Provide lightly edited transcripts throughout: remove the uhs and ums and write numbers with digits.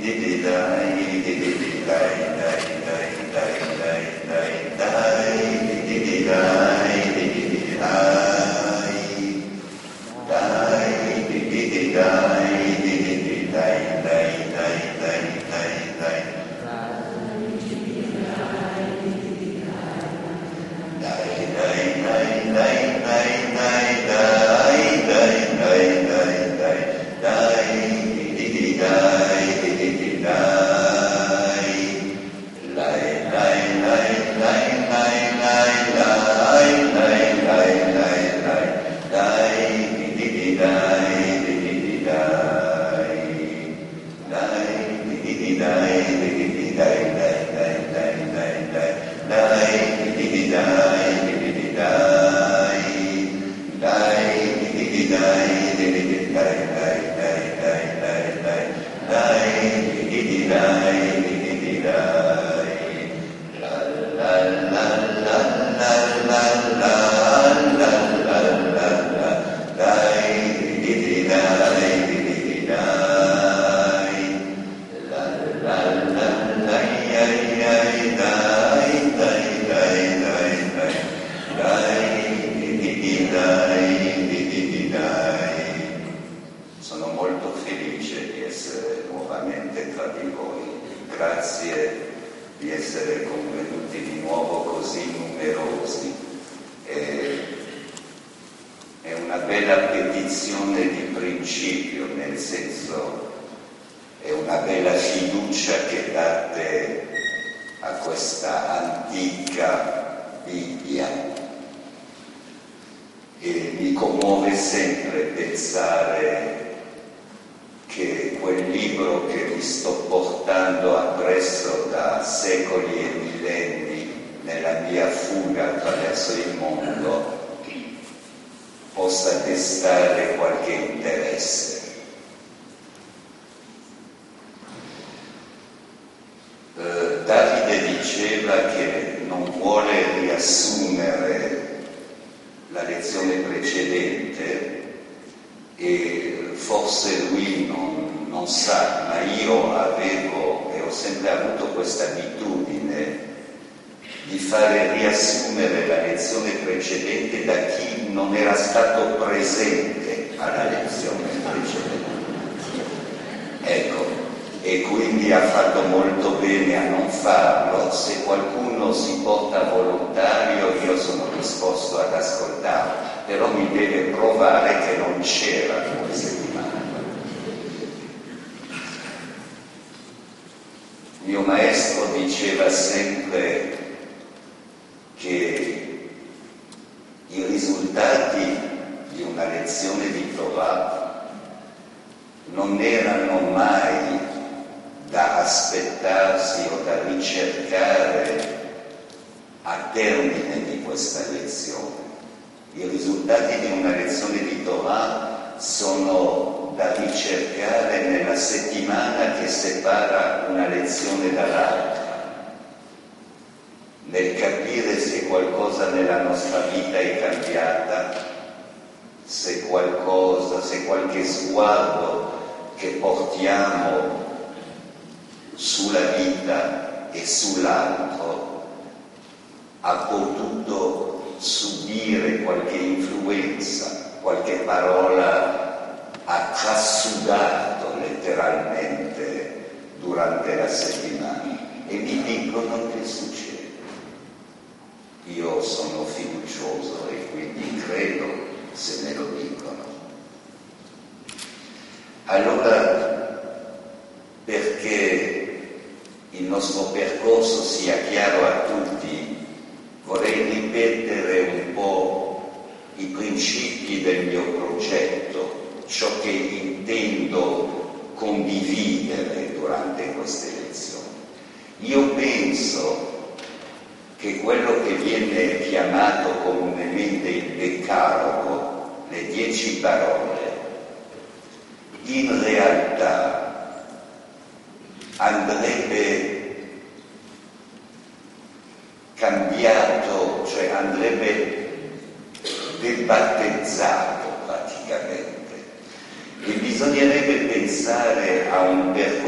Bisognerebbe pensare a un percorso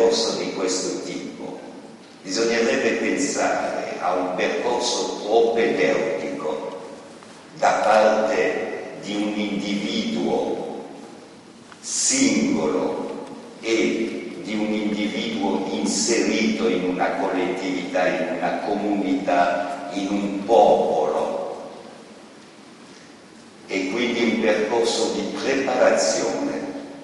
percorso di questo tipo, bisognerebbe pensare a un percorso propedeutico da parte di un individuo singolo e di un individuo inserito in una collettività, in una comunità, in un popolo, e quindi un percorso di preparazione,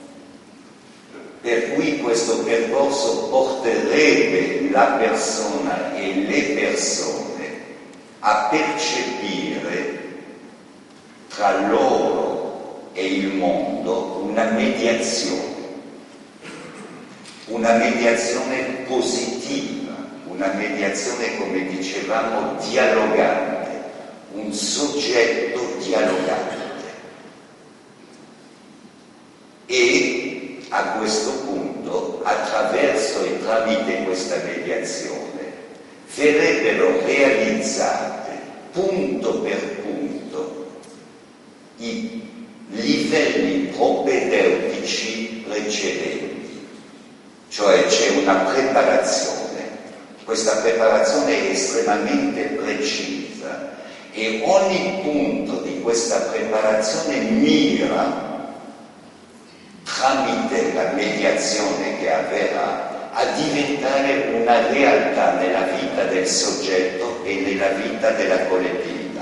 per cui questo percorso porterebbe la persona e le persone a percepire tra loro e il mondo una mediazione positiva, una mediazione, come dicevamo, dialogante, un soggetto dialogante. E a questo punto, attraverso e tramite questa mediazione, verrebbero realizzate punto per punto i livelli propedeutici precedenti. Cioè c'è una preparazione, questa preparazione è estremamente precisa e ogni punto di questa preparazione mira, tramite la mediazione che avverrà, a diventare una realtà nella vita del soggetto e nella vita della collettività.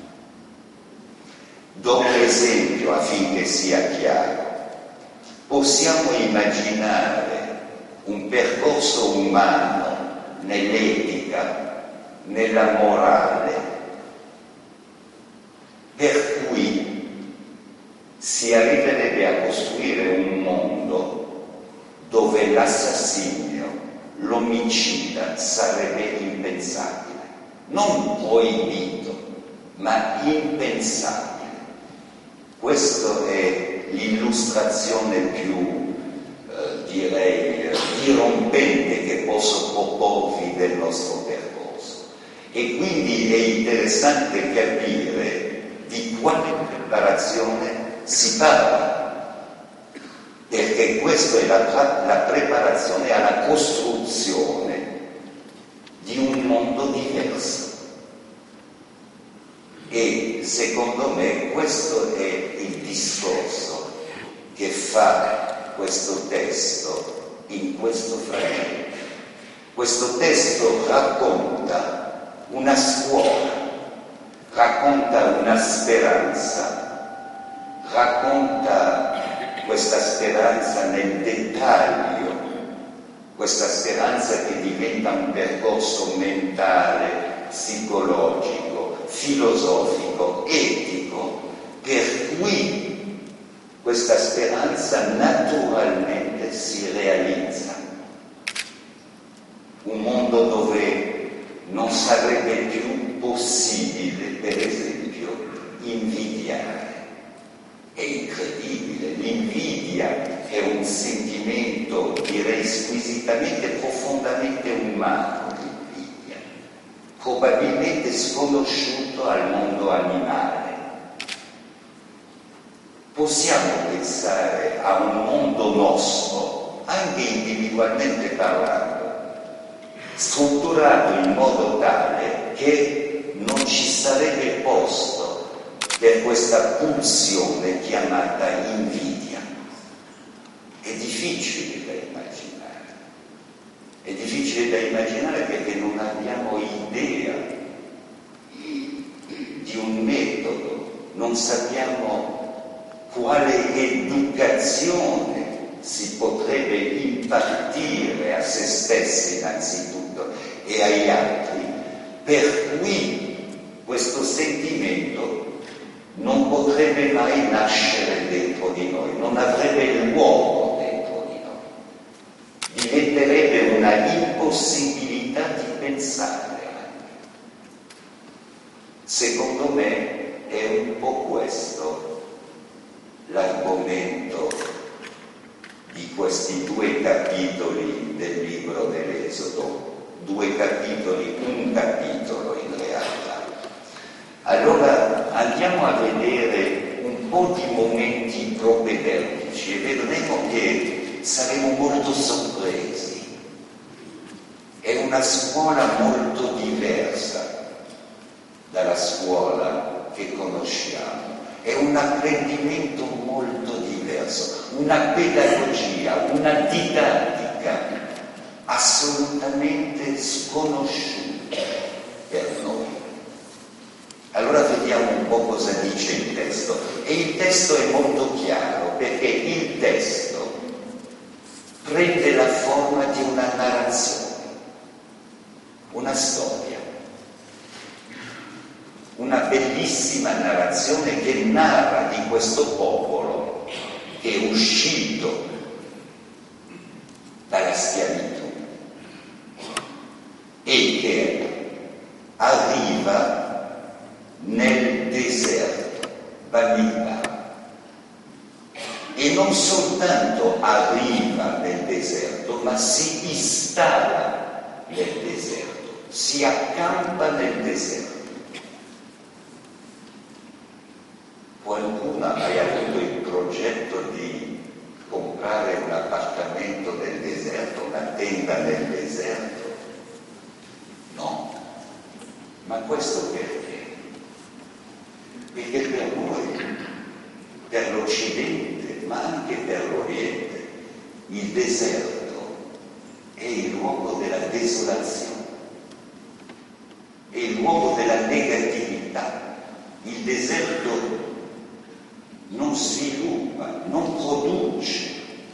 Do un esempio affinché sia chiaro. Possiamo immaginare un percorso umano nell'etica, nella morale, per cui si arriverebbe a costruire un mondo dove l'assassinio, l'omicida sarebbe impensabile, non proibito, ma impensabile. Questa è l'illustrazione più direi dirompente che posso proporvi del nostro percorso, e quindi è interessante capire di quale preparazione si parla, perché questa è la preparazione alla costruzione di un mondo diverso, e secondo me questo è il discorso che fa questo testo in questo fragmento. Questo testo racconta una scuola, racconta una speranza, racconta questa speranza nel dettaglio, questa speranza che diventa un percorso mentale, psicologico, filosofico, etico, per cui questa speranza naturalmente si realizza. Un mondo dove non sarebbe più possibile, per esempio, invidiare. È incredibile, l'invidia è un sentimento, direi, squisitamente, profondamente umano, l'invidia, probabilmente sconosciuto al mondo animale. Possiamo pensare a un mondo nostro, anche individualmente parlando, strutturato in modo tale che non ci sarebbe posto per questa pulsione chiamata invidia. È difficile da immaginare. È difficile da immaginare perché non abbiamo idea di un metodo, non sappiamo quale educazione si potrebbe impartire a se stessi innanzitutto e agli altri, per cui questo sentimento non potrebbe mai nascere dentro di noi, non avrebbe luogo dentro di noi, diventerebbe una impossibilità di pensare. Secondo me è un po' questo l'argomento di questi 2 capitoli del libro dell'Esodo, 2 capitoli, un capitolo in realtà. Allora andiamo a vedere un po' di momenti propedeutici e vedremo che saremo molto sorpresi una scuola molto diversa dalla scuola che conosciamo, è un apprendimento molto diverso, una pedagogia, una didattica assolutamente sconosciuta per noi. Allora vediamo un po' cosa dice il testo. E il testo è molto chiaro, perché il testo prende la forma di una narrazione, una storia, una bellissima narrazione che narra di questo popolo che è uscito dalla schiavitù e che arriva nel deserto, Bamidbar, e non soltanto arriva nel deserto, ma si installa nel deserto, si accampa nel deserto. Qualcuno ha mai avuto il progetto di comprare un appartamento nel deserto, una tenda nel deserto? No. Ma questo perché? Perché per noi, per l'Occidente, ma anche per l'Oriente, il deserto è il luogo della desolazione, è il luogo della negatività. Il deserto non sviluppa, non produce.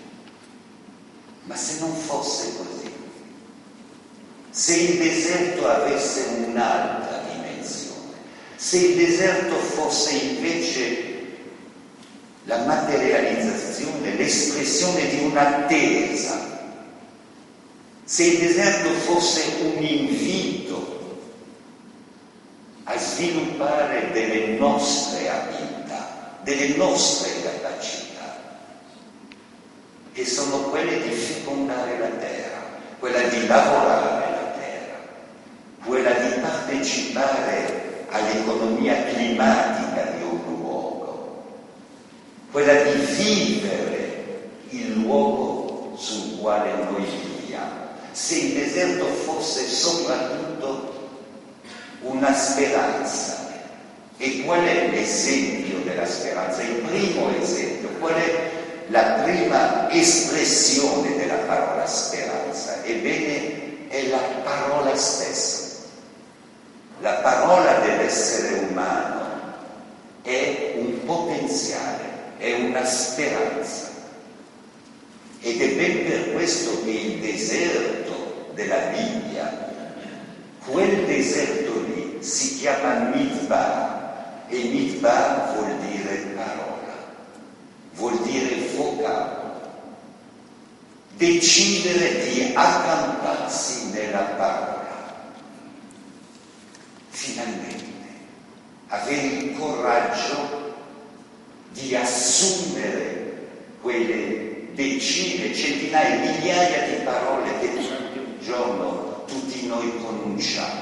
Ma se non fosse così, se il deserto avesse un'altra dimensione, se il deserto fosse invece la materializzazione, l'espressione di un'attesa, se il deserto fosse un invito a sviluppare delle nostre abilità, delle nostre capacità, che sono quelle di fecondare la terra, quella di lavorare la terra, quella di partecipare all'economia climatica di un luogo, quella di vivere il luogo sul quale noi viviamo. Se il deserto fosse soprattutto una speranza, e qual è l'esempio della speranza? Il primo esempio, qual è la prima espressione della parola speranza? Ebbene, è la parola stessa. La parola dell'essere umano è un potenziale, è una speranza. Ed è ben per questo che il deserto della Bibbia, quel deserto lì, si chiama Midbar, e Midbar vuol dire parola, vuol dire vocabolo. Decidere di accamparsi nella parola. Finalmente, avere il coraggio di assumere quelle decine, centinaia, migliaia di parole che ogni giorno tutti noi pronunciamo.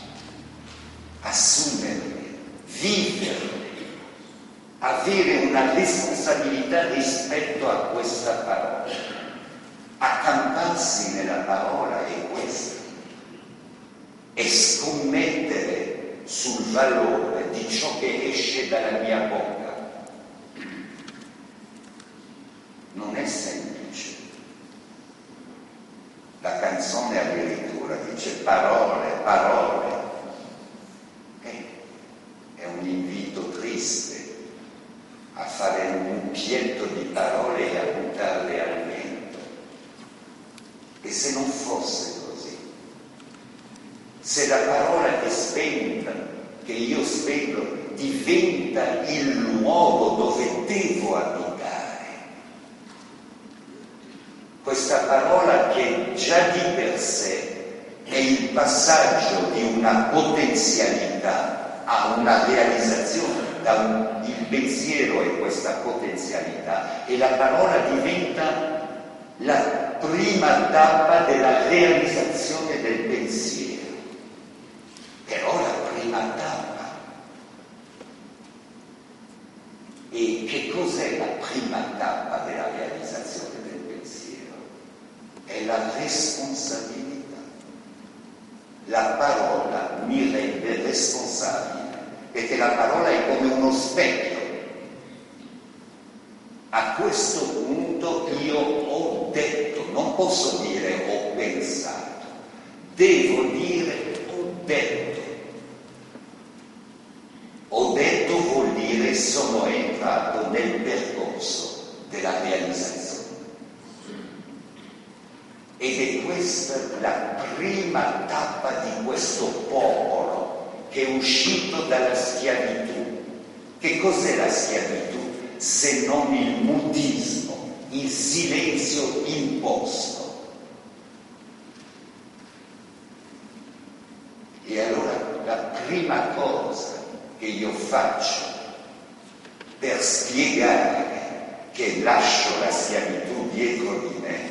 Assumerle, viverle, avere una responsabilità rispetto a questa parola. Accamparsi nella parola è questa. E scommettere sul valore di ciò che esce dalla mia bocca. Non è semplice. La canzone addirittura dice parole, parole. È un invito triste a fare un mucchietto di parole e a buttarle al vento. E se non fosse così, se la parola che io spendo, diventa il luogo dove devo abitare, questa parola che già di per sé è il passaggio di una potenzialità a una realizzazione, il pensiero è questa potenzialità, e la parola diventa la prima tappa della realizzazione del pensiero. Però la prima tappa. E che cos'è la prima tappa della realizzazione del pensiero? È la responsabilità. la parola mi rende responsabile, perché la parola è come uno specchio. A questo punto io ho detto, non posso dire ho pensato, devo dire ho detto. Ho detto vuol dire sono entrato nel percorso della realizzazione. Ed è questa la prima tappa di questo popolo che è uscito dalla schiavitù. Che cos'è la schiavitù se non il mutismo, il silenzio imposto? E allora la prima cosa che io faccio per spiegare che lascio la schiavitù dietro di me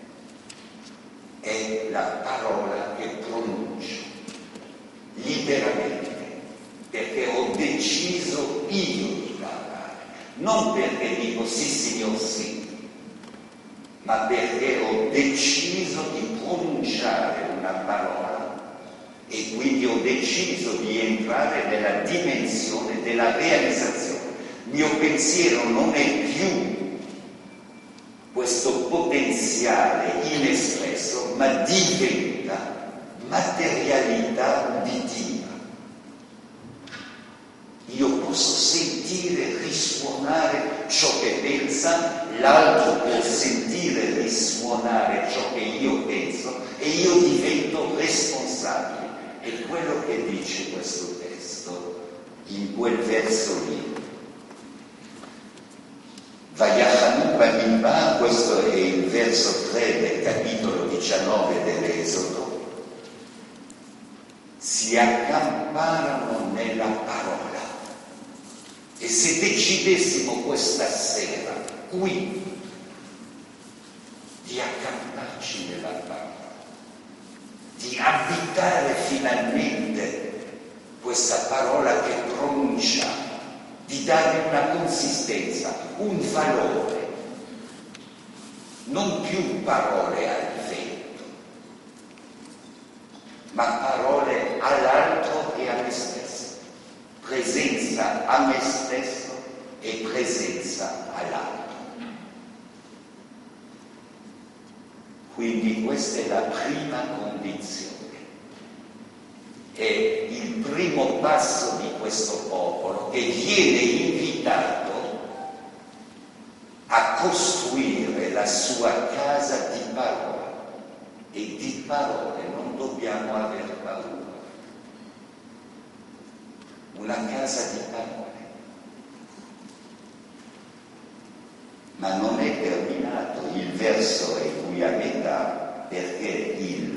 è la parola che pronuncio liberamente, perché ho deciso io di parlare, non perché dico sì signor sì, ma perché ho deciso di pronunciare una parola e quindi ho deciso di entrare nella dimensione della realizzazione. Il mio pensiero non è più questo potenziale inespresso, ma diventa materialità uditiva. Io posso sentire risuonare ciò che pensa, l'altro può sentire risuonare ciò che io penso e io divento responsabile. È quello che dice questo testo in quel verso lì. Vayachanu Bamimba, questo è il verso 3 del capitolo 19 dell'Esodo, si accamparono nella parola. E se decidessimo questa sera, qui, di accamparci nella parola, di abitare finalmente questa parola che pronunciamo, di dare una consistenza, un valore, non più parole al vento, ma parole all'altro e a me stesso, presenza a me stesso e presenza all'altro. Quindi questa è la prima condizione. È il primo passo di questo popolo che viene invitato a costruire la sua casa di parola, e di parole non dobbiamo aver paura. Una casa di parole. Ma non è terminato, il verso è qui a metà, perché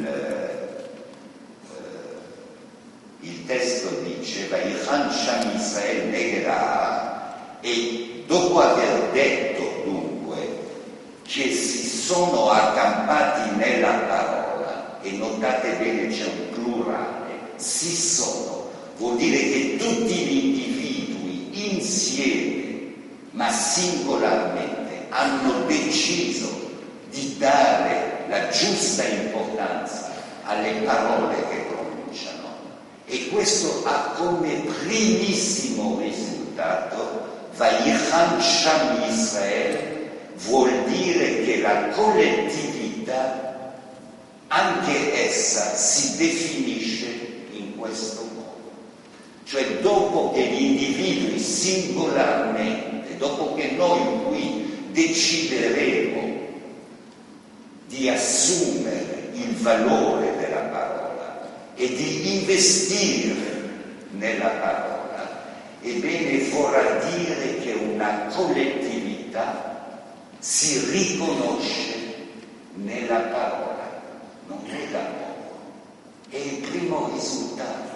il testo dice Vayichan Sham Israel Negera, e dopo aver detto dunque che si sono accampati nella parola, e notate bene c'è un plurale, si sono, vuol dire che tutti gli individui insieme ma singolarmente hanno deciso di dare la giusta importanza alle parole che pronunciano. E questo ha come primissimo risultato Vayichan Sham Israel, vuol dire che la collettività, anche essa, si definisce in questo modo. Cioè dopo che gli individui singolarmente, dopo che noi qui decideremo di assumere il valore della parola e di investire nella parola, ebbene vorrà dire che una collettività si riconosce nella parola, non è da poco, è il primo risultato.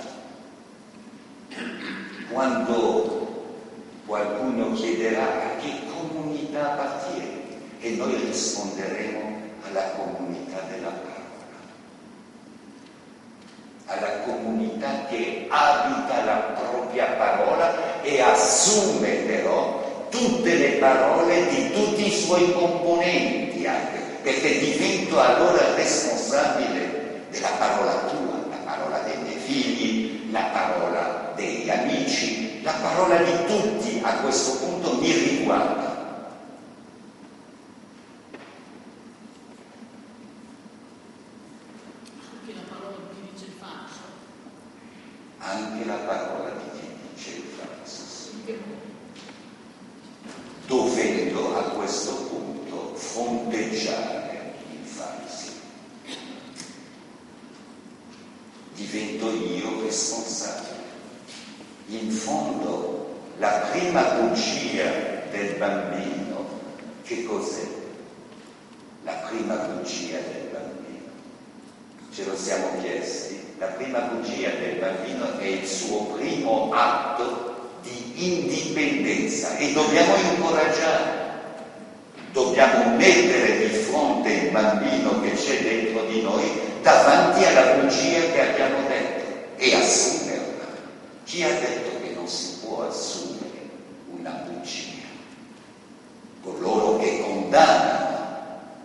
Quando qualcuno chiederà a che comunità appartiene, e noi risponderemo alla comunità della parola, alla comunità che abita la propria parola e assume però tutte le parole di tutti i suoi componenti, anche perché divento allora responsabile della parola tua, la parola anche la parola di chi dice il falso, dovendo a questo punto fronteggiare il falso. Divento io responsabile. In fondo, la prima bugia del bambino, che cos'è? La prima bugia del bambino. Ce lo siamo chiesti. La prima bugia del bambino è il suo primo atto di indipendenza e dobbiamo incoraggiare. Dobbiamo mettere di fronte il bambino che c'è dentro di noi davanti alla bugia che abbiamo detto e assumerla. Chi ha detto che non si può assumere una bugia? Coloro che condannano,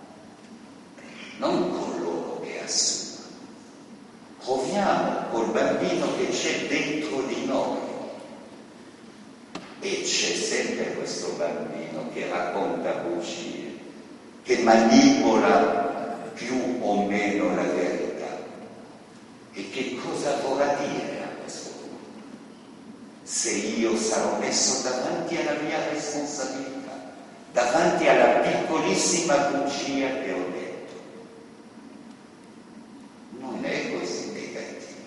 non coloro che assumono. Proviamo col bambino che c'è dentro di noi. E c'è sempre questo bambino che racconta bugie, che manipola più o meno la verità. E che cosa vorrà dire a questo punto? Se io sarò messo davanti alla mia responsabilità, davanti alla piccolissima bugia che ho detto, non è così negativo.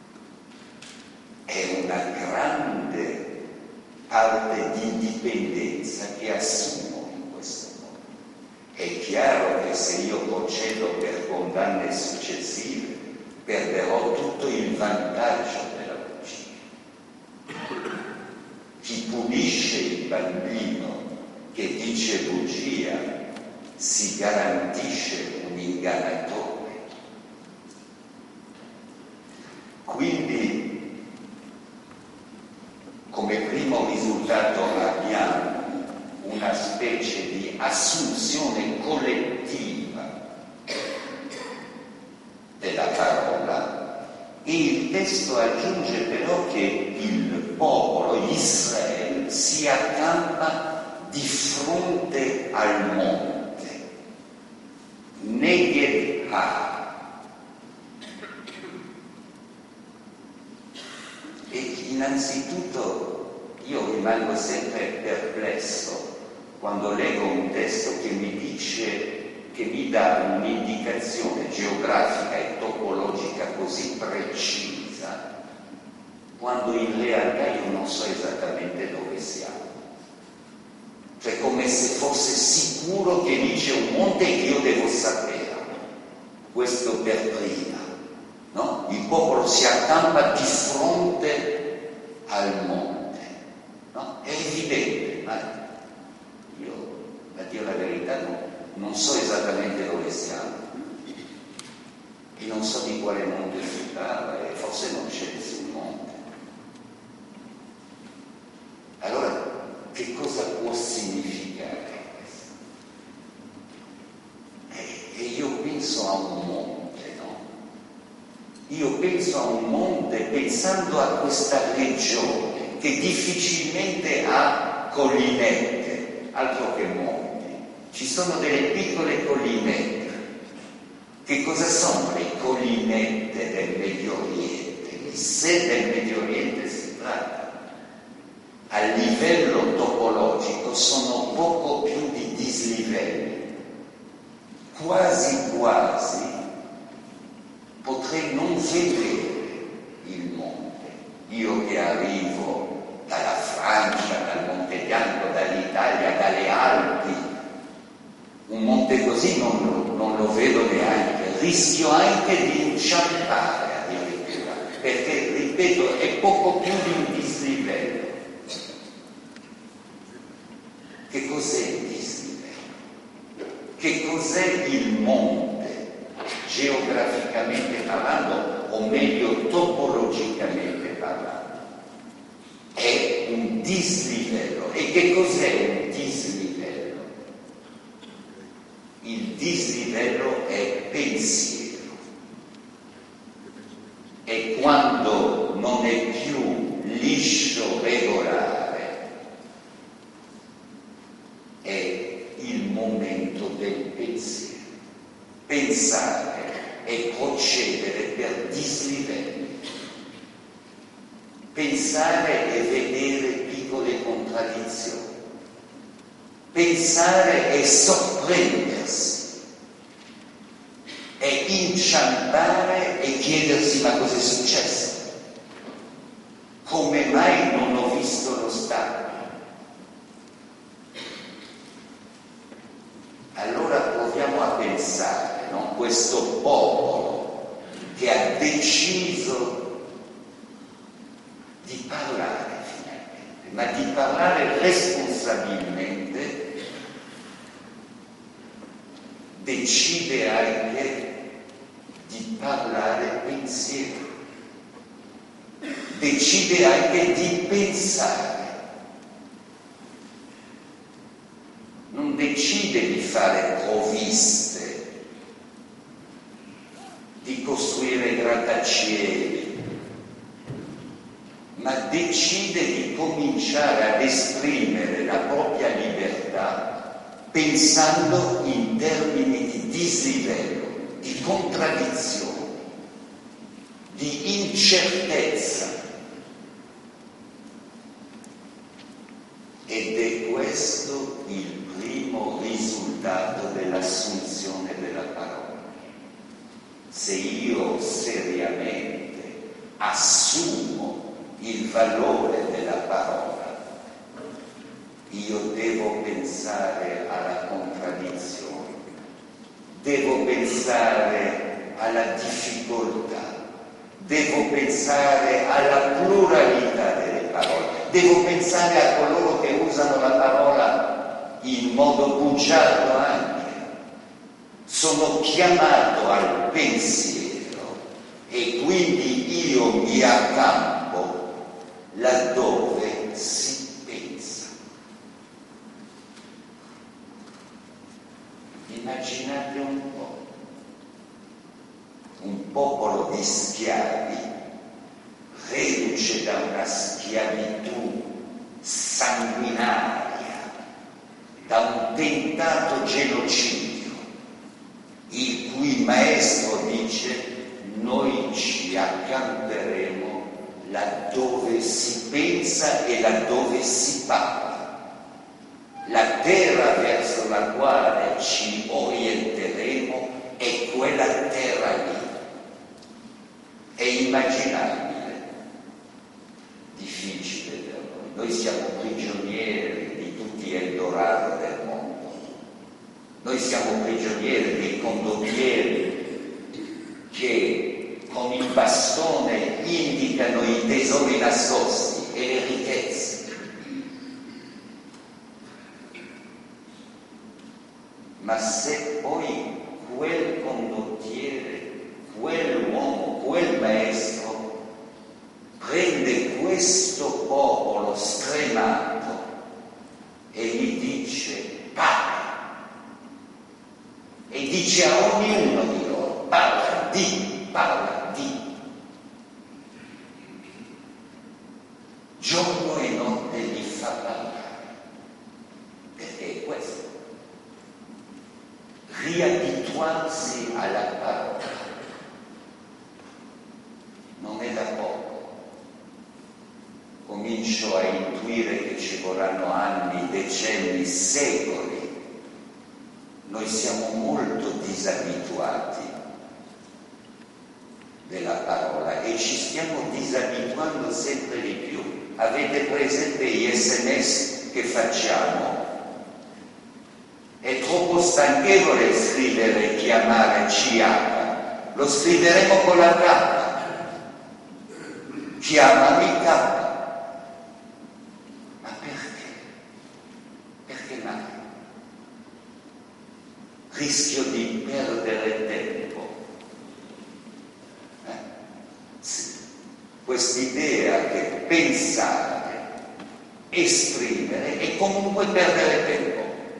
È una grande parte di indipendenza che assumo in questo modo. È chiaro che se io procedo per condanne successive, perderò tutto il vantaggio della bugia. Chi punisce il bambino che dice bugia si garantisce un ingannatore. Quindi, come primo risultato abbiamo una specie di assunzione collettiva della parola e il testo aggiunge però che il popolo, Israele, si accampa di fronte al monte, Neged Ha. E innanzitutto io rimango sempre perplesso quando leggo un testo che mi dice, che mi dà un'indicazione geografica e topologica così precisa, quando in realtà io non so esattamente dove siamo. Cioè come se fosse sicuro che lì c'è un monte che io devo sapere. Questo per prima. No? Il popolo si accampa di fronte al monte, no? È evidente, ma io, a dire la verità, non so esattamente dove siamo e non so di quale monte si parla e forse non c'è nessun monte. Allora, che cosa può significare questo? E io penso a un monte. Io penso a un monte pensando a questa regione che difficilmente ha collinette, altro che monti. Ci sono delle piccole collinette. Che cosa sono le collinette del Medio Oriente? Se del Medio Oriente si tratta, a livello topologico sono poco più di dislivelli, quasi potrei non vedere il monte. Io che arrivo dalla Francia, dal Monte Bianco, dall'Italia, dalle Alpi, un monte così non lo vedo neanche. Rischio anche di inciampare addirittura, perché, ripeto, è poco più di un dislivello. Che cos'è il dislivello? Che cos'è il monte? Geograficamente parlando, o meglio topologicamente parlando, è un dislivello. E che cos'è un dislivello? Il dislivello è pensiero, è quando non è più liscio, regolare, è il momento del pensiero. Pensare e procedere per dislivelli. Pensare e vedere piccole contraddizioni. Pensare e sorprendersi. E inciampare e chiedersi: ma cosa è successo? Come mai non ho visto lo Stato? Allora proviamo a pensare, no? Questo popolo che ha deciso di parlare finalmente, ma di parlare responsabilmente, decide anche di parlare pensiero, decide anche di pensare. Non decide di fare provviste, di costruire grattacieli, ma decide di cominciare ad esprimere la propria libertà pensando in termini di dislivello, di contraddizione, di incertezza. Ed è questo il primo risultato dell'assunzione della parola. Se io seriamente assumo il valore della parola, io devo pensare alla contraddizione, devo pensare alla difficoltà, devo pensare alla pluralità delle parole, devo pensare a coloro che usano la parola in modo bugiardo anche. Sono chiamato al pensiero e quindi io mi accampo laddove si pensa. Immaginate un popolo di schiavi reduce da una schiavitù sanguinaria, da un tentato genocidio, il cui maestro dice: noi ci accamperemo laddove si pensa e laddove si parla. La terra verso la quale ci orienteremo è quella terra lì. È immaginabile, difficile per noi. Noi siamo prigionieri di tutti gli Eldorado del mondo. Noi siamo prigionieri dei condottieri che con il bastone indicano i tesori nascosti e le ricchezze. Ma se poi quel condottiere, quell'uomo, quel maestro prende questo popolo stremato e gli dice: parla, e dice a ognuno di loro: parla di, giorno e notte gli fa parlare, perché è questo, riabituarsi alla parola. Non è da poco. Comincio a intuire che ci vorranno anni, decenni, secoli. Noi siamo molto disabituati della parola e ci stiamo disabituando sempre di più. Avete presente gli SMS che facciamo? È troppo stanchevole scrivere, chiamare, CH. Lo scriveremo con la K. Chiamami K. Ma perché? Perché mai? Rischio di perdere tempo. Sì. Quest'idea che pensare, esprimere è comunque perdere tempo.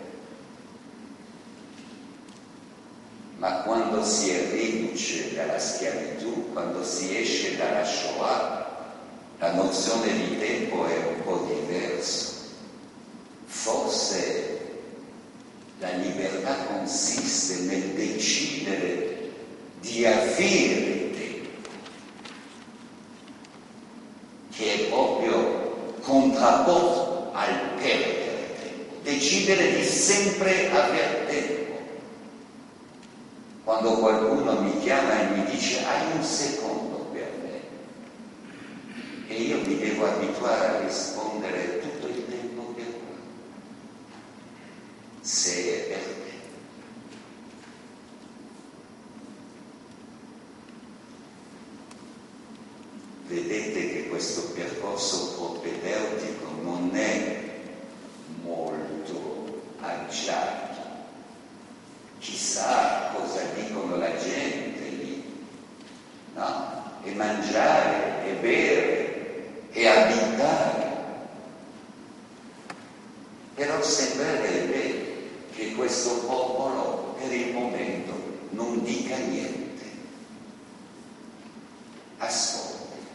Ma quando si è riduce dalla schiavitù, quando si esce dalla Shoah, la nozione di tempo è un po' diversa. Forse la libertà consiste nel decidere di avere tempo, che è decidere di sempre aver tempo. Quando qualcuno mi chiama e mi dice hai un secondo per me, e io mi devo abituare a rispondere tutto il tempo per me, se è per me. Vedete che questo percorso propedeutico non è molto agiato. Chissà cosa dicono la gente lì, no? E mangiare, e bere, e abitare. Però sembrerebbe che questo popolo per il momento non dica niente. Ascolta.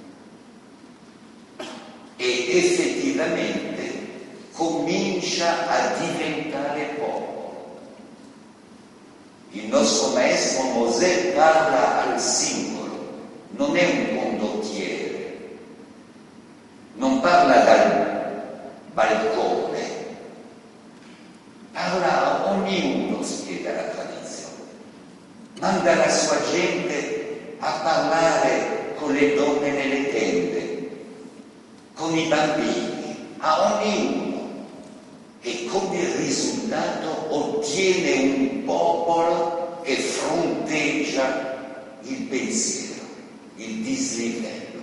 E effettivamente comincia a diventare popolo. Il nostro maestro Mosè parla al singolo, non è un condottiere, non parla dal balcone, parla a ognuno, spiega la tradizione, manda la sua gente a parlare con le donne nelle tende, con i bambini, a ognuno, e come risultato ottiene un popolo che fronteggia il pensiero, il dislivello.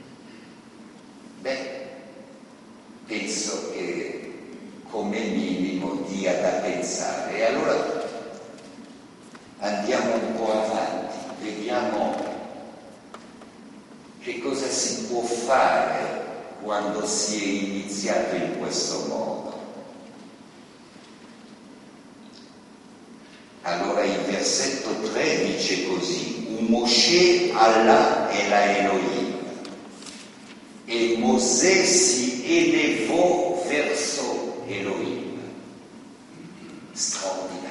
Beh, penso che come minimo dia da pensare. E allora andiamo un po' avanti, vediamo che cosa si può fare quando si è iniziato in questo modo. Allora il versetto 3 dice così: Mosè Allah e la Elohim, e Mosè si elevò verso Elohim. Straordinario.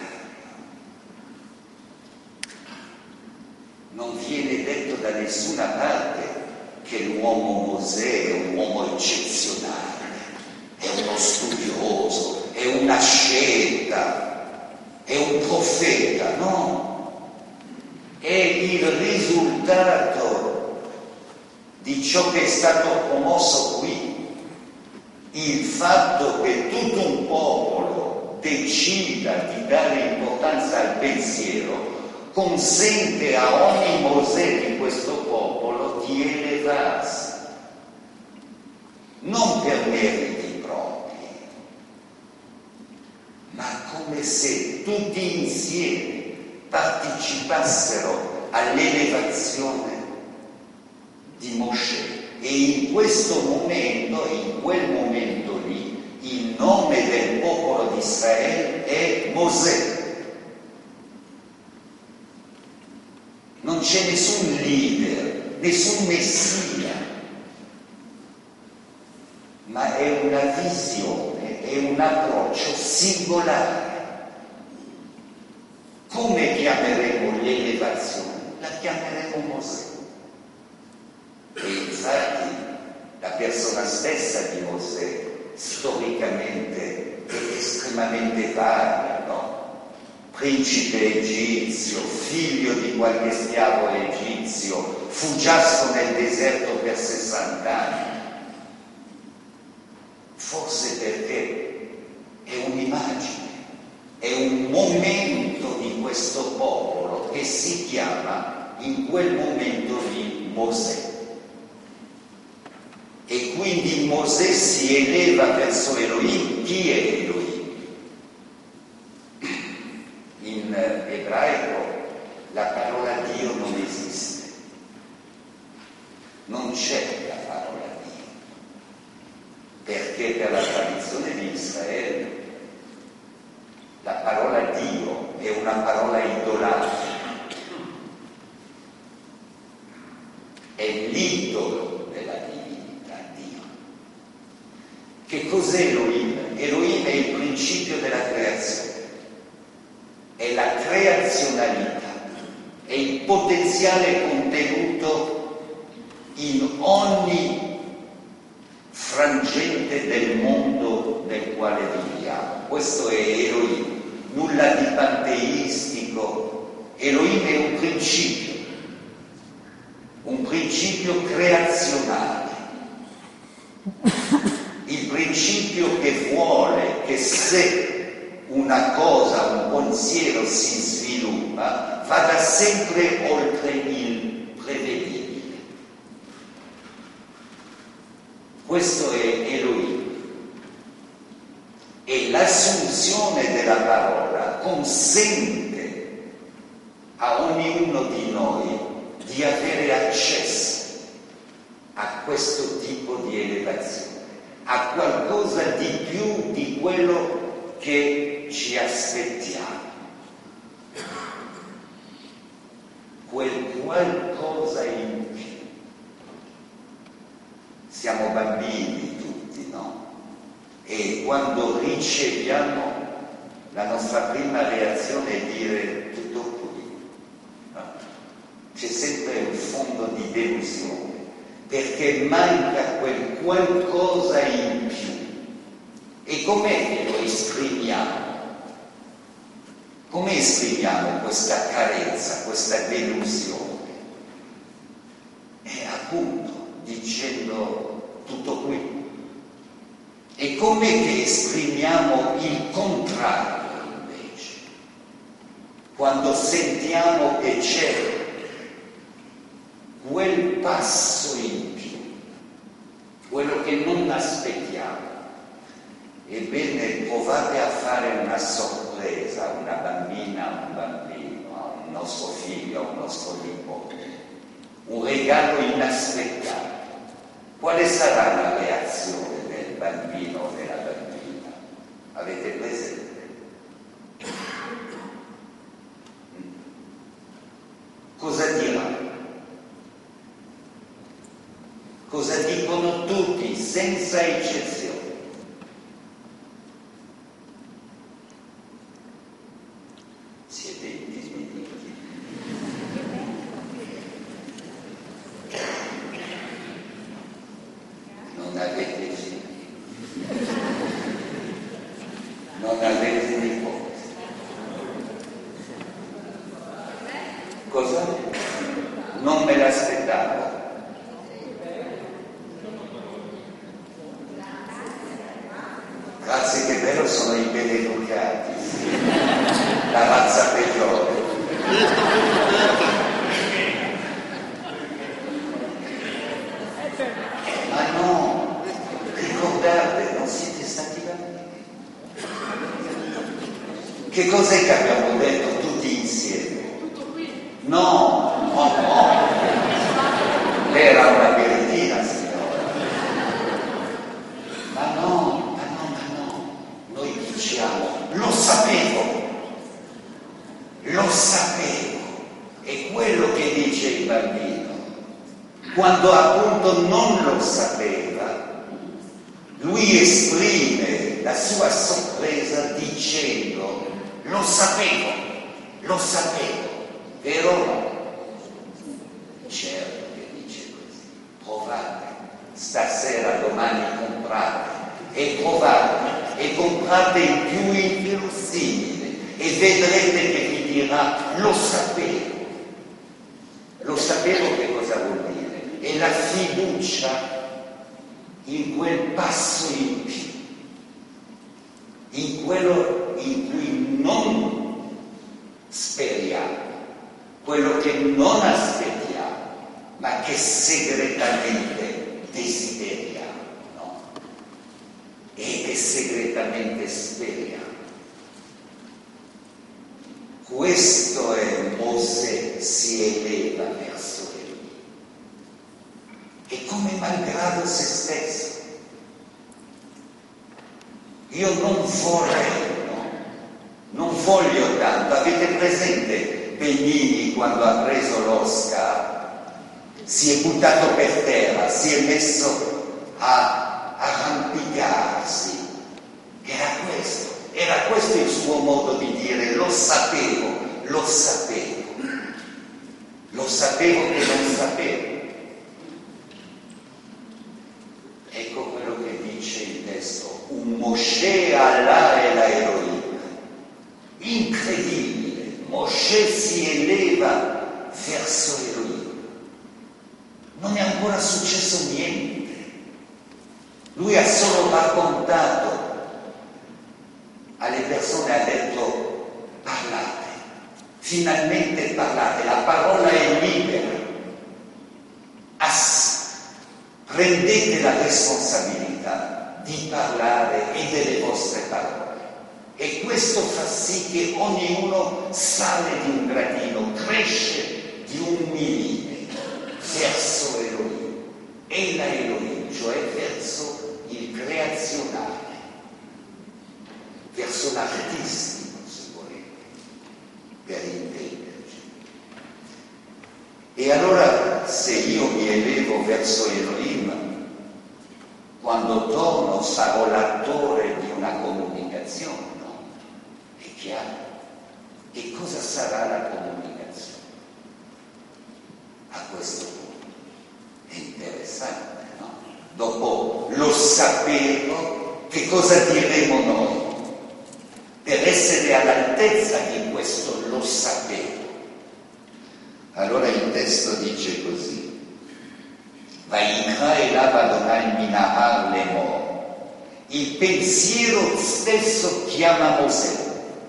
Non viene detto da nessuna parte che l'uomo Mosè è un uomo eccezionale, è uno studioso, è una scelta, è un profeta, no? È il risultato di ciò che è stato promosso qui, il fatto che tutto un popolo decida di dare importanza al pensiero consente a ogni Mosè di questo popolo di elevarsi, non per meriti propri, ma come se tutti insieme partecipassero all'elevazione di Mosè. E in questo momento, in quel momento lì, il nome del popolo di Israele è Mosè. Non c'è nessun leader, nessun messia, ma è una visione, è un approccio singolare. Come chiameremo l'elevazione? La chiameremo Mosè. E infatti la persona stessa di Mosè storicamente è estremamente varia, no? Principe egizio, figlio di qualche schiavo egizio, fuggiasco nel deserto per 60 anni. Forse perché è un'immagine, è un momento di questo popolo che si chiama in quel momento lì Mosè. E quindi Mosè si eleva verso Elohim. Chi è Elohim? In ebraico la parola Dio non esiste, non c'è la parola Dio, perché per la tradizione di Israele la parola Dio è una parola idolatrica, è l'idolo della divinità, Dio. Che cos'è Elohim? Elohim è il principio della creazione. È la creazionalità, è il potenziale contenuto in ogni frangente del mondo nel quale viviamo. Questo è Elohim, nulla di panteistico. Elohim è un principio creazionale, il principio che vuole che se una cosa, un pensiero si sviluppa, vada sempre oltre il prevedibile. Questo è Elohim. E l'assunzione della parola consente a ognuno di noi di avere accesso a questo tipo di elevazione, a qualcosa di più di quello che ci aspettiamo. Quel qualcosa in più. Siamo bambini tutti, no? E quando riceviamo, la nostra prima reazione è dire tutto qui. No? C'è sempre un fondo di delusione, perché manca quel qualcosa in più. E com'è che lo esprimiamo? Come esprimiamo questa carezza, questa delusione? È appunto dicendo tutto qui. E com'è che esprimiamo il contrario invece? Quando sentiamo che c'è quel passo in più, quello che non aspettiamo. Ebbene, provate a fare una sorpresa a una bambina, a un bambino, a un nostro figlio, a un nostro nipote, un regalo inaspettato. Quale sarà la reazione del bambino o della bambina? Avete presente? Cosa dirà? Cosa dicono tutti, senza eccezione? Siete intimiditi. Non avete figli. Non avete nipoti. Cosa? Non me l'aspettavo. Grazie, che bello sono i beneducati, la razza peggiore. Ma no, ricordate, non siete stati bambini. Che cos'è che abbiamo detto tutti insieme? No, no, no. Era una biritina, signora. Ma no. Noi diciamo, lo sapevo, è quello che dice il bambino. Quando appunto non lo sapeva, lui esprime la sua sorpresa dicendo, lo sapevo, vero? Certo che dice così, provate, stasera, domani comprate, e provate, e comprate il più inverosimile e vedrete che vi dirà lo sapevo che cosa vuol dire? È la fiducia in quel passo in più, in quello in cui non speriamo, quello che non aspettiamo, ma che segretamente desideriamo. E che segretamente speriamo. Questo è Mosè, si eleva verso Elohim. E come malgrado se stesso. Io non voglio tanto. Avete presente Benigni quando ha preso l'Oscar? Si è buttato per terra, si è messo a arrampicarsi. Era questo il suo modo di dire, lo sapevo che non sapevo. Ecco quello che ancora successo niente. Lui ha solo raccontato alle persone, ha detto: parlate, finalmente parlate, la parola è libera. Prendete la responsabilità di parlare e delle vostre parole. E questo fa sì che ognuno sale di un gradino, cresce di un millimetro verso Elohim. E la Elohim, cioè verso il creazionale, verso l'artistico, se volete, per intenderci. E allora, se io mi elevo verso Elohim, quando torno sarò l'attore di una comunicazione, no? È chiaro? E cosa sarà la comunicazione? A questo punto è interessante, no? Dopo lo sapevo, che cosa diremo noi? Per essere all'altezza di questo lo sapevo. Allora il testo dice così: Vayikra elav Adonai min ha'ar lemor. Il pensiero stesso chiama Mosè,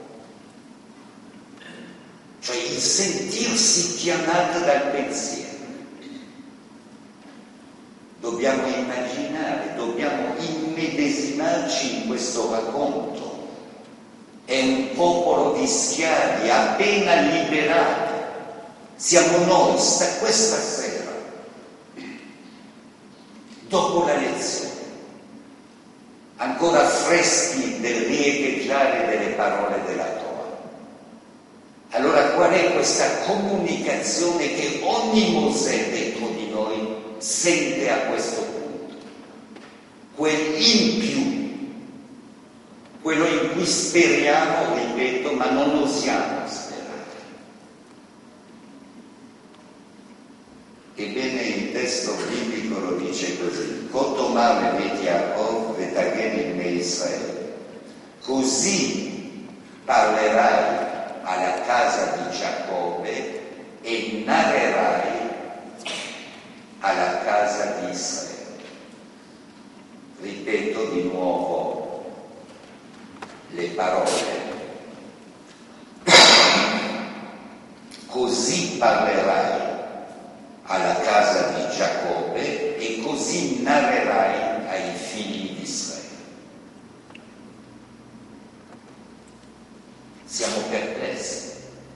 cioè il sentirsi chiamato dal pensiero. Dobbiamo immaginare, dobbiamo immedesimarci in questo racconto. È un popolo di schiavi appena liberati. Siamo noi, questa sera, dopo la lezione, ancora freschi del riecheggiare delle parole della Torah. Allora qual è questa comunicazione che ogni Mosè dentro di noi sente a questo punto? Quel in più, quello in cui speriamo, ripeto, ma non osiamo sperare. Ebbene, il testo biblico lo dice così: Kotomar levet Yaakov vetagen ibne Israele. Così parlerai alla casa di Giacobbe e narrerai alla casa di Israele. Ripeto di nuovo le parole. Così parlerai alla casa di Giacobbe e così narrerai ai figli di Israele. Siamo perplessi.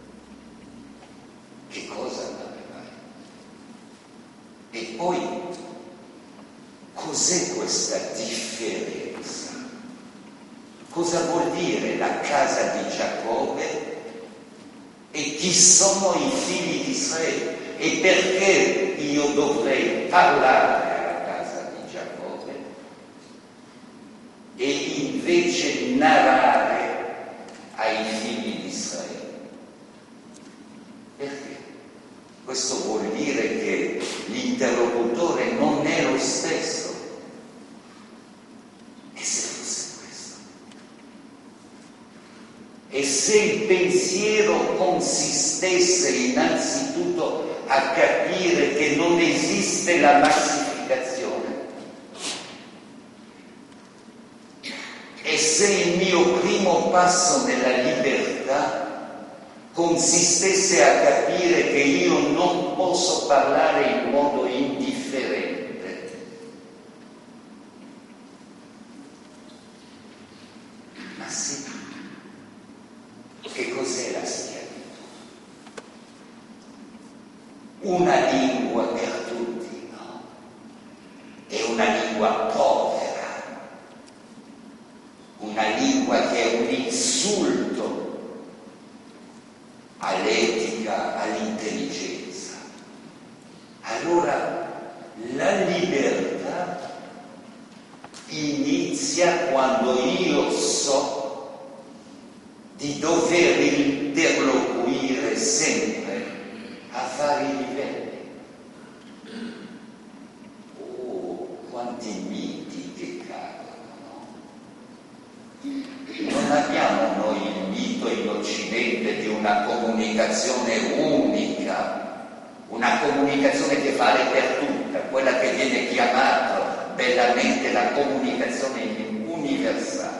Che cosa narrerai? E poi, cos'è questa differenza? Cosa vuol dire la casa di Giacobbe e chi sono i figli di Israele? E perché io dovrei parlare alla casa di Giacobbe e invece narrare ai figli di Israele? Perché? Questo vuol dire che l'interlocutore non è lo stesso. E se fosse questo? E se il pensiero consistesse innanzitutto a capire che non esiste la massificazione, e se il mio primo passo nella libertà consistesse a capire che io non posso parlare in modo indifferente, ma sì, che cos'è la schiavitù? Una lingua per tutti, no? È una lingua povera, una lingua che è un insulto all'etica, all'intelligenza. Allora la libertà inizia quando io so di dover interloquire sempre a vari livelli. Oh, quanti miti che cadono, no? Non abbiamo noi il mito in Occidente di una comunicazione unica, una comunicazione che vale per quella che viene chiamata bellamente la comunicazione universale.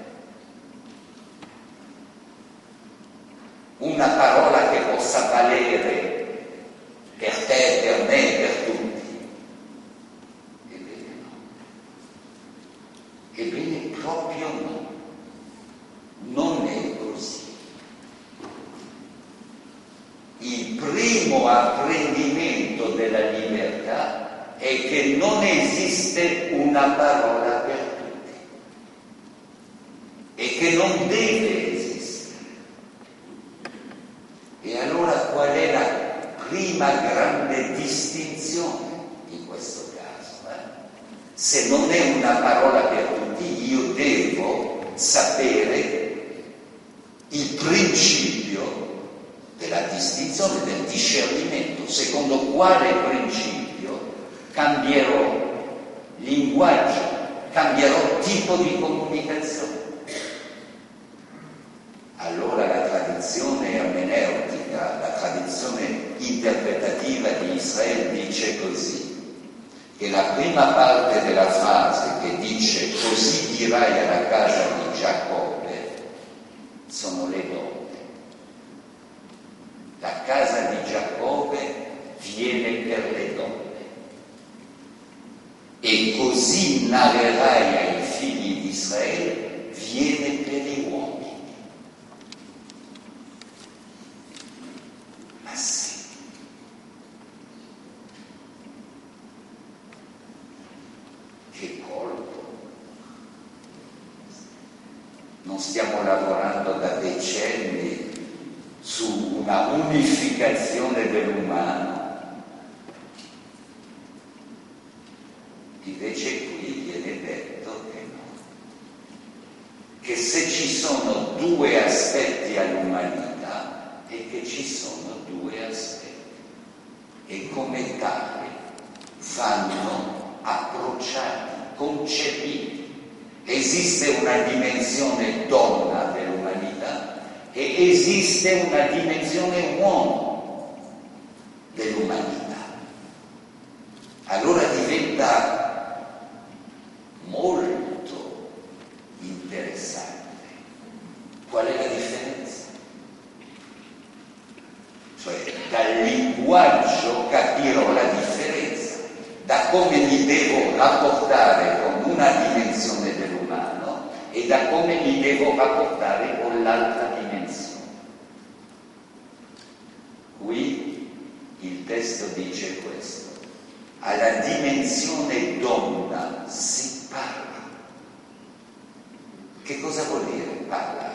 Una parola che possa valere per te, per me, per tutti. Ebbene no. Ebbene proprio no. Non è così. Il primo apprendimento della libertà è che non esiste una parola per tutti e che non deve esistere. E allora qual è la prima grande distinzione in questo caso? Se non è una parola per tutti, io devo sapere il principio della distinzione, del discernimento, secondo quale principio cambierò linguaggio, cambierò tipo di comunicazione. Allora la tradizione ermeneutica, la tradizione interpretativa di Israele dice così, che la prima parte della frase che dice così dirai alla casa di Giacobbe sono le donne. La casa di Giacobbe viene per le donne. E così narrerai ai figli di Israele viene per gli uomini. Ma sì. Che colpo. Non stiamo lavorando da decenni su una unificazione dell'umano. Invece qui viene detto che no, che se ci sono due aspetti all'umanità è che ci sono due aspetti e come tali vanno approcciati, concepiti. Esiste una dimensione donna dell'umanità e esiste una dimensione uomo dell'umanità. Allora diventa molto interessante. Qual è la differenza? Cioè, dal linguaggio capirò la differenza, da come mi devo rapportare con una dimensione dell'umano e da come mi devo rapportare con l'altra dimensione. Qui il testo dice questo: alla dimensione donna si parla. Che cosa vuol dire parlare?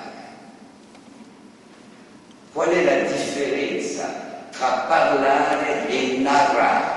Qual è la differenza tra parlare e narrare?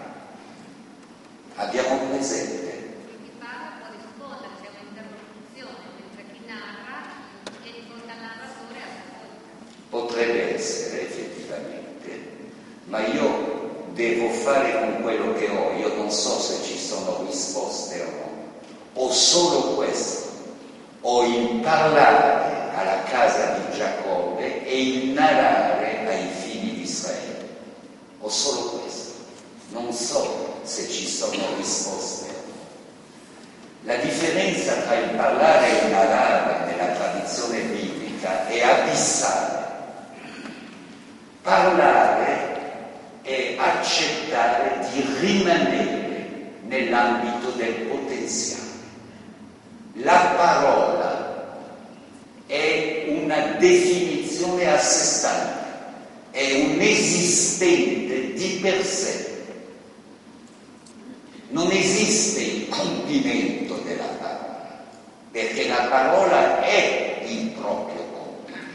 Abbiamo presente? Chi parla può rispondere, c'è un'interlocuzione, mentre chi narra è di fronte al narratore e ascolta. Potrebbe essere effettivamente, ma io devo fare con quello che ho, io non so se ci sono risposte o no. Ho solo questo, ho il parlare alla casa di Giacobbe e il narrare ai figli di Israele. Ho solo questo, non so se ci sono risposte o no. La differenza tra il parlare e il narrare nella tradizione biblica è abissale. Parlare è accettare di rimanere nell'ambito del potenziale. La parola è una definizione a sé stante, è un esistente di per sé. Non esiste il compimento della parola, perché la parola è il proprio compimento.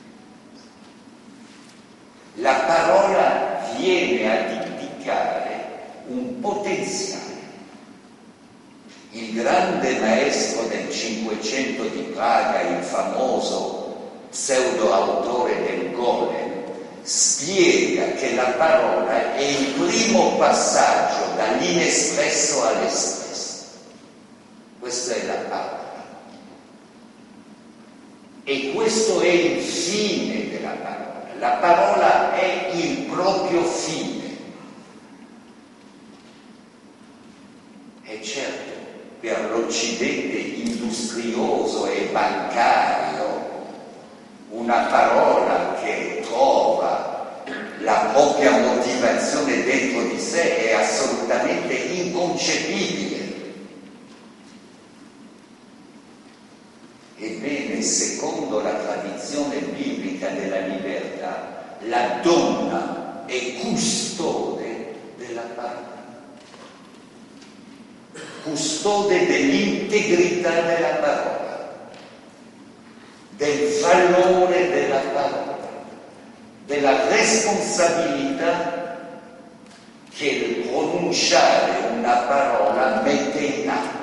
La parola viene ad indicare un potenziale. Il grande maestro del Cinquecento di Praga, il famoso pseudo-autore del Golem, spiega che la parola è il primo passaggio dall'inespresso all'espresso. Questa è la parola. E questo è il fine della parola. La parola è il proprio fine. nell'Occidente industrioso e bancario una parola che trova la propria motivazione dentro di sé è assolutamente inconcepibile. Ebbene, secondo la tradizione biblica della libertà, la donna è custode della parola, custode dell'integrità della parola, del valore della parola, della responsabilità che il pronunciare una parola mette in atto.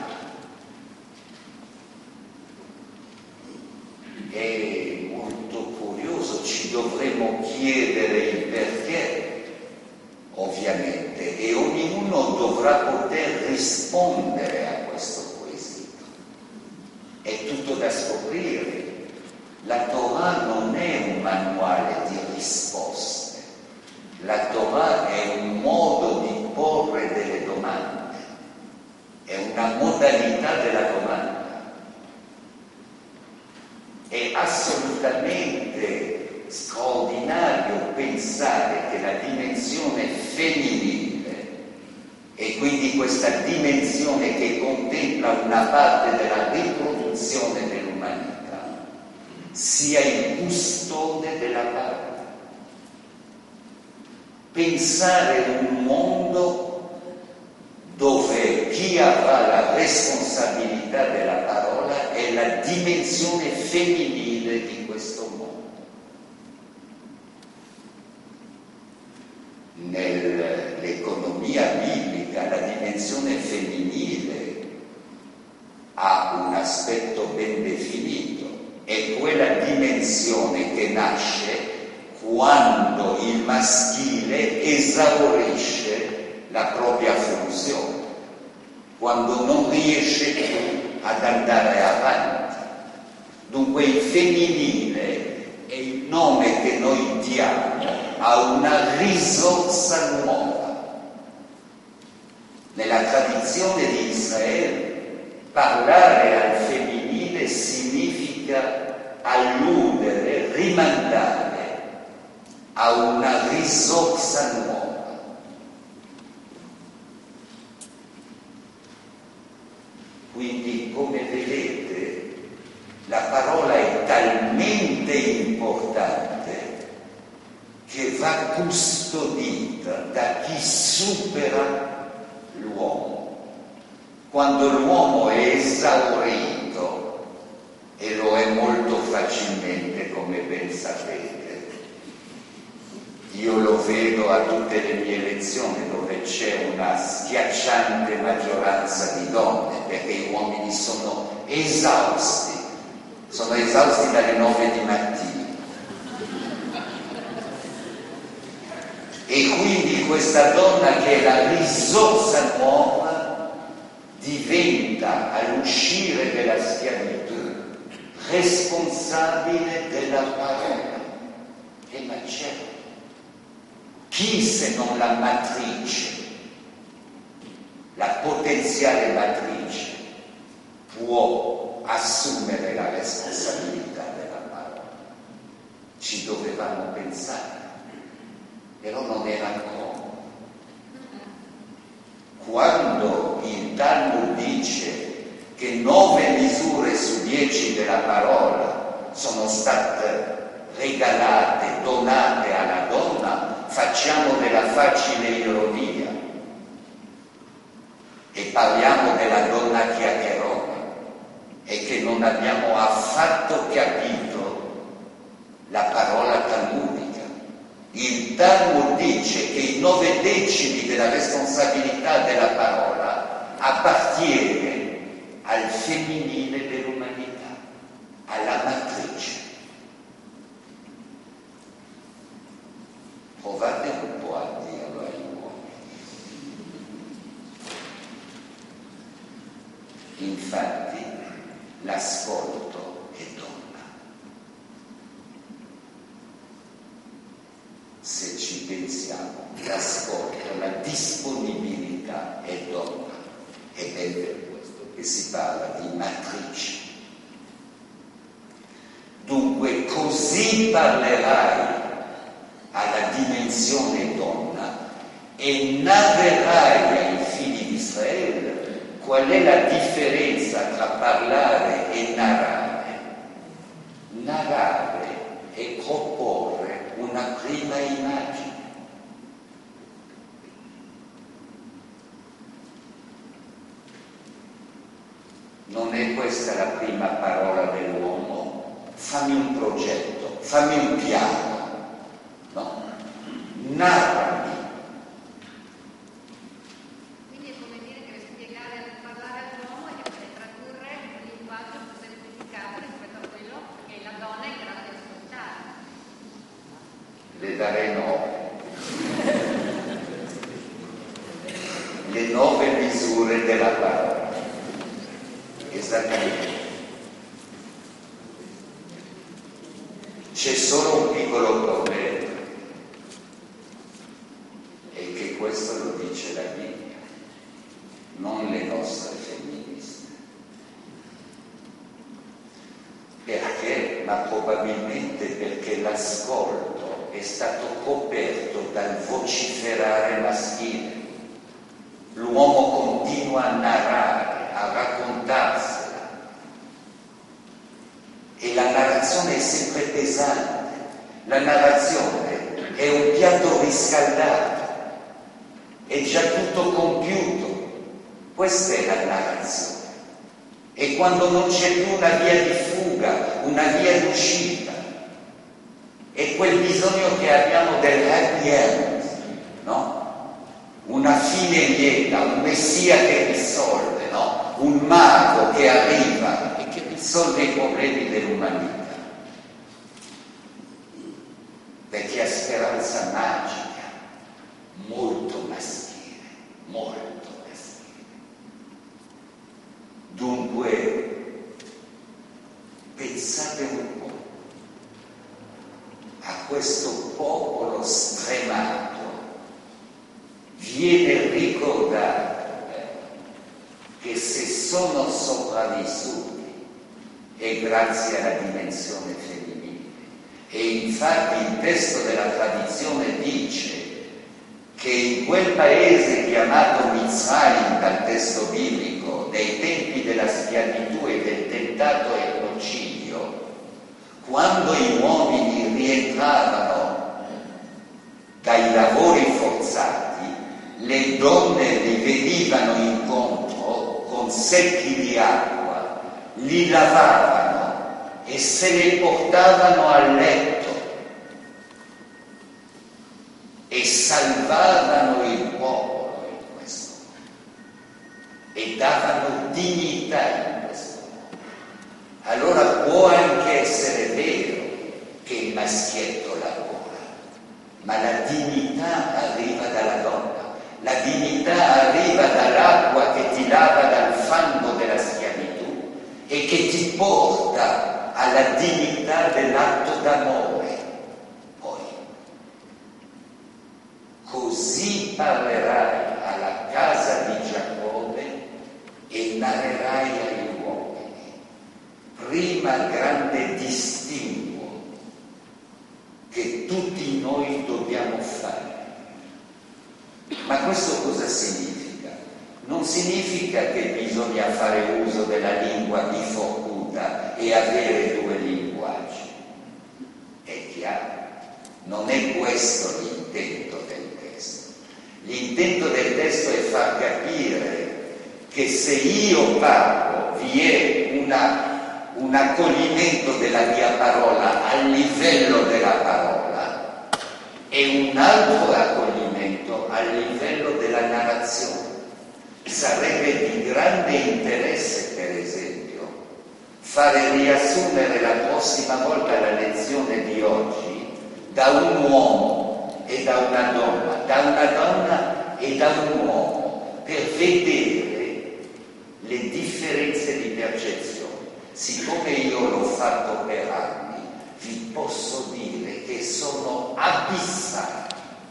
È molto curioso, ci dovremmo chiedere il perché, ovviamente, e ognuno dovrà poter rispondere a questo quesito. È tutto da scoprire. La Torah non è un manuale di risposte, la Torah è un modo di porre delle domande, è una modalità della domanda. È assolutamente straordinario pensare che la dimensione femminile, e quindi questa dimensione che contempla una parte della riproduzione dell'umanità, sia il custode della parola. Pensare un mondo dove chi avrà la responsabilità della parola è la dimensione femminile di questo mondo. Nell'economia biblica la dimensione femminile ha un aspetto ben definito, è quella dimensione che nasce quando il maschile esaurisce la propria funzione, quando non riesce più ad andare avanti. Dunque il femminile è il nome che noi diamo a una risorsa nuova. Nella tradizione di Israele parlare al femminile significa alludere, rimandare a una risorsa nuova. Quindi, come vedete, la parola è talmente importante che va custodita da chi supera l'uomo. Quando l'uomo è esaurito, e lo è molto facilmente, come ben sapete, io lo vedo a tutte le mie lezioni dove c'è una schiacciante maggioranza di donne, perché gli uomini sono esausti dalle 9 di mattina. E quindi questa donna che è la risorsa nuova diventa, all'uscire della schiavitù, responsabile della parola. Ma certo, chi se non la matrice, la potenziale matrice, può assumere la responsabilità della parola? Ci dovevamo pensare, però non era ancora. Quando il Talmud dice che 9 misure su 10 della parola sono state regalate, donate alla donna, facciamo della facile ironia e parliamo della donna chiacchierona e che non abbiamo affatto capito la parola talmudica. Il Talmud dice che i 9 decimi della responsabilità della parola appartiene al femminile dell'umanità, alla matrice. Provate un po' a dirlo ai uomini. Infatti, l'ascolto è donna. Se ci pensiamo, l'ascolto, la disponibilità è donna. E ben per questo che si parla di matrice. Dunque così parlerai alla dimensione donna e narrerai ai figli di Israele qual è la differenza tra parlare e narrare. Narrare è proporre una prima immagine. Non è questa la prima parola dell'uomo? Fammi un progetto, fammi un piano, no? Narrami. Quindi è come dire che spiegare, parlare all'uomo e tradurre un linguaggio più semplificato rispetto a quello che la donna è in grado di ascoltare. Le darei 9. Le 9 misure della parola. Esattamente. C'è solo un piccolo problema, e che questo lo dice la Bibbia, non le nostre femministe. Perché? Ma probabilmente perché l'ascolto è stato coperto dal vociferare maschile. L'uomo continua a narrare, a raccontarsela, e la narrazione è sempre pesante. La narrazione è un piatto riscaldato, è già tutto compiuto. Questa è la narrazione. E quando non c'è più una via di fuga, una via d'uscita, è quel bisogno che abbiamo del happy end, no? Una fine lieta, un messia che risolve, no? Un mago che arriva e che risolve i problemi dell'umanità. Perché ha speranza magica, molto maschile, molto maschile. Dunque, pensate un po' a questo popolo stremato. Viene ricordato che se sono sopravvissuti è grazie alla dimensione femminile. E infatti il testo della tradizione dice che in quel paese chiamato Mitzrayim dal testo biblico, nei tempi della schiavitù e del tentato etnocidio, quando gli uomini rientravano dai lavori forzati, le donne li venivano incontro con secchi di acqua, li lavavano e se li portavano a letto e salvavano il popolo in questo modo e davano dignità in questo modo. Allora può anche essere vero che il maschietto lavora, ma la dignità arriva dalla donna. La dignità arriva dall'acqua che ti lava dal fango della schiavitù e che ti porta alla dignità dell'atto d'amore. Poi, così parlerai alla casa di Giacobbe e narrerai agli uomini. Prima grande distinguo che tutti noi dobbiamo fare. Ma questo cosa significa? Non significa che bisogna fare uso della lingua biforcuta e avere 2 linguaggi. È chiaro, non è questo l'intento del testo. L'intento del testo è far capire che se io parlo vi è un accoglimento della mia parola al livello della parola e un altro accoglimento al livello della narrazione. Sarebbe di grande interesse, per esempio, fare riassumere la prossima volta la lezione di oggi da un uomo e da una donna e da un uomo, per vedere le differenze di percezione. Siccome io l'ho fatto per anni, vi posso dire che sono abissali.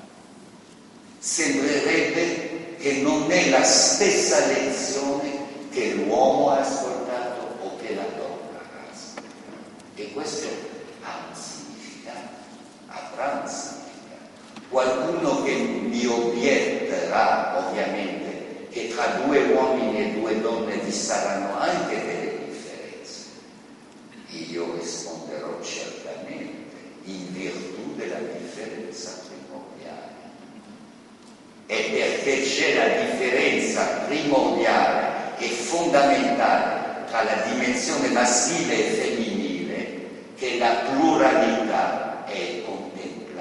Sembrerebbe che non è la stessa lezione che l'uomo ha ascoltato o che la donna ha ascoltato. E questo ha un significato, avrà un significato. Qualcuno che mi obietterà, ovviamente, che tra 2 uomini e 2 donne vi saranno anche delle differenze. Io risponderò certamente in virtù della differenza primordiale. E perché c'è la differenza primordiale e fondamentale tra la dimensione maschile e femminile che la pluralità è contemplata.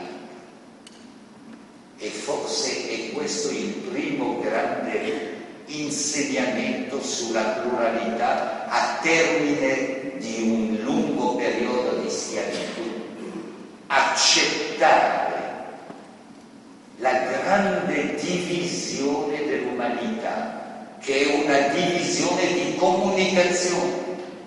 E forse è questo il primo grande insegnamento sulla pluralità a termine di un lungo periodo di schiavitù. Accettare la grande divisione dell'umanità, che è una divisione di comunicazione.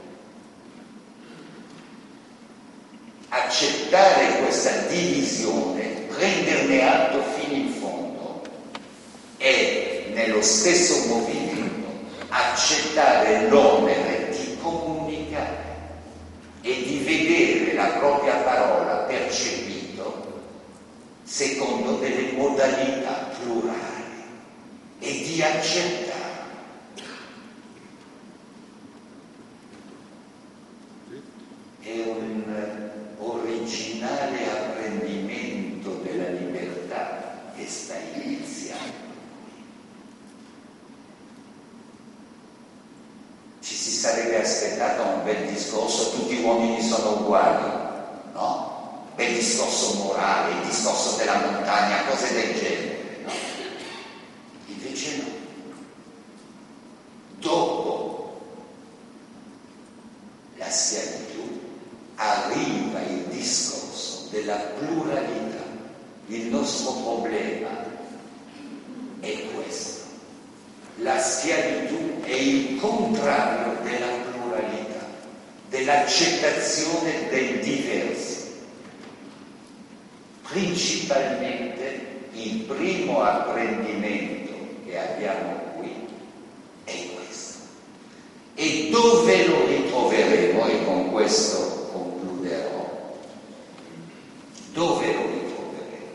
Accettare questa divisione, prenderne atto fino in fondo e nello stesso movimento accettare l'onere di comunicare e di vedere la propria parola percepito secondo delle modalità plurali e di accettare. È un originale apprendimento della libertà che sta iniziando. Ci si sarebbe aspettato un bel discorso, tutti gli uomini sono uguali, no? Bel discorso morale, il discorso della montagna, cose del genere, no? Invece no. Dopo la schiavitù arriva il discorso della pluralità. Il nostro problema è questo. La schiavitù è il contrario della pluralità, dell'accettazione del diverso. Principalmente il primo apprendimento che abbiamo qui è questo. E dove lo ritroveremo? E con questo concluderò. Dove lo ritroveremo?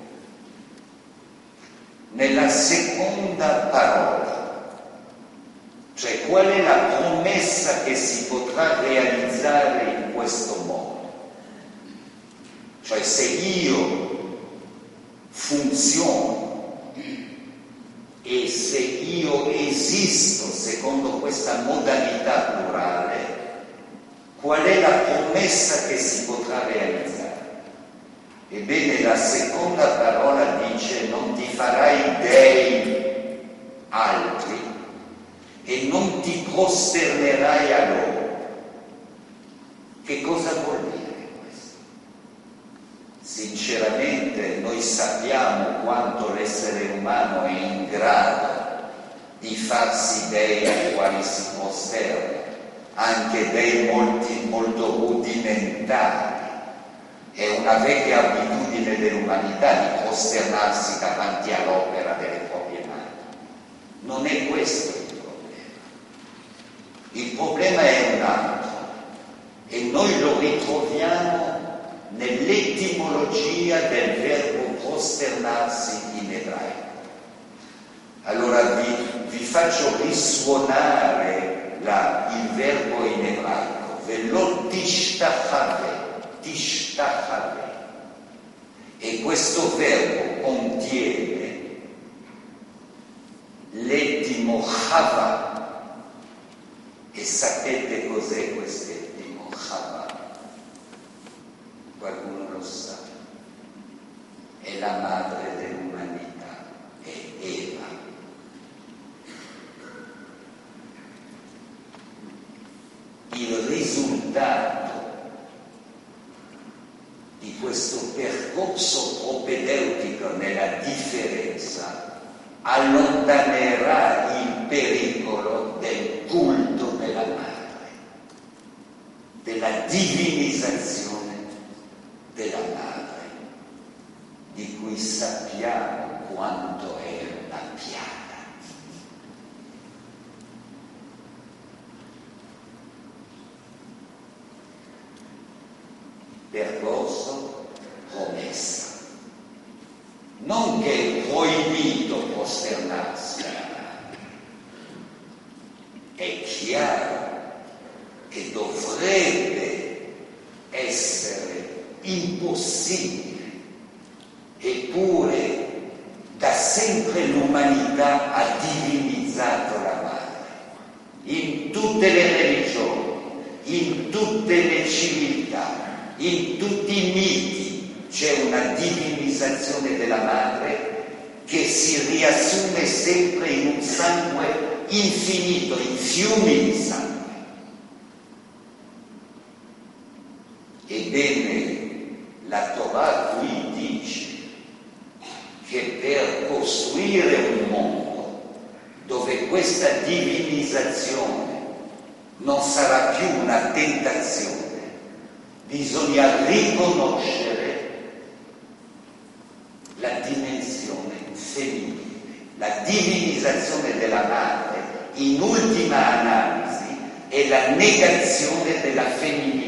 Nella seconda parola. Cioè, qual è la promessa che si potrà realizzare in questo modo? Cioè, se io funziono e se io esisto secondo questa modalità plurale, qual è la promessa che si potrà realizzare? Ebbene, la seconda parola dice: non ti farai dei altri e non ti prosternerai a loro. Che cosa vuol dire? Sinceramente noi sappiamo quanto l'essere umano è in grado di farsi dei ai quali si prosterna, anche dei molto rudimentali. È una vecchia abitudine dell'umanità di prosternarsi davanti all'opera delle proprie mani. Non è questo il problema. Il problema è un altro e noi lo ritroviamo nell'etimologia del verbo prosternarsi in ebraico. Allora vi faccio risuonare il verbo in ebraico, velot tishtachave. E questo verbo contiene l'etimo chava. E sapete cos'è quest'etimo chava? Qualcuno lo sa, è la madre dell'umanità, è Eva. Il risultato di questo percorso propedeutico nella differenza allontanerà il pericolo del culto della madre, della divinizzazione della madre, di cui sappiamo quanto è una piaga. percorso, promessa. Non che è proibito prosternarsi alla madre. È chiaro che dovrebbe essere impossibile, eppure da sempre l'umanità ha divinizzato la madre, in tutte le religioni, in tutte le civiltà, in tutti i miti c'è una divinizzazione della madre che si riassume sempre in un sangue infinito, in fiumi di sangue. Ebbene, la Torah qui dice che per costruire un mondo dove questa divinizzazione non sarà più una tentazione, bisogna riconoscere la dimensione femminile, la divinizzazione della madre, in ultima analisi, è la negazione della femminilità.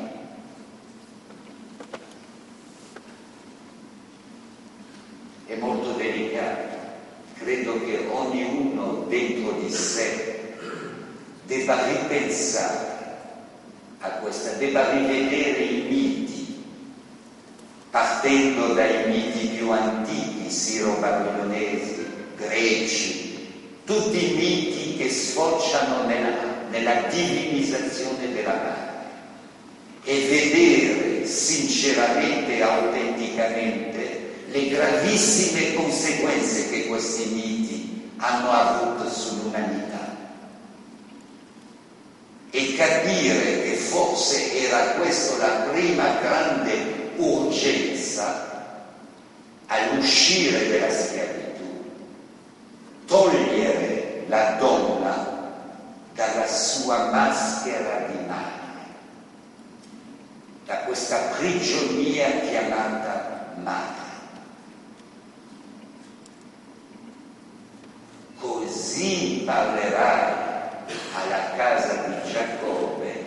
È molto delicato. Credo che ognuno dentro di sé debba ripensare a questa, debba rivedere i miti, partendo dai miti più antichi, siro-babilonesi, greci, tutti i miti che sfociano nella divinizzazione della madre, e vedere sinceramente e autenticamente le gravissime conseguenze che questi miti hanno avuto sull'umanità, e capire che forse era questa la prima grande urgenza all'uscire dalla schiavitù, togliere la donna dalla sua maschera di madre, da questa prigionia chiamata madre. Così parlerai alla casa di Giacobbe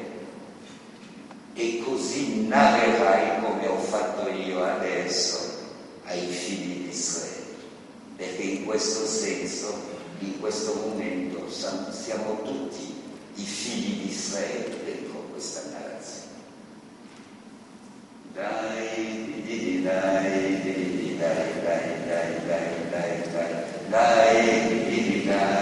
e così narrerai, come ho fatto io adesso, ai figli di Israele, perché in questo senso, in questo momento, siamo tutti i figli di Israele dentro questa narrazione. Dai,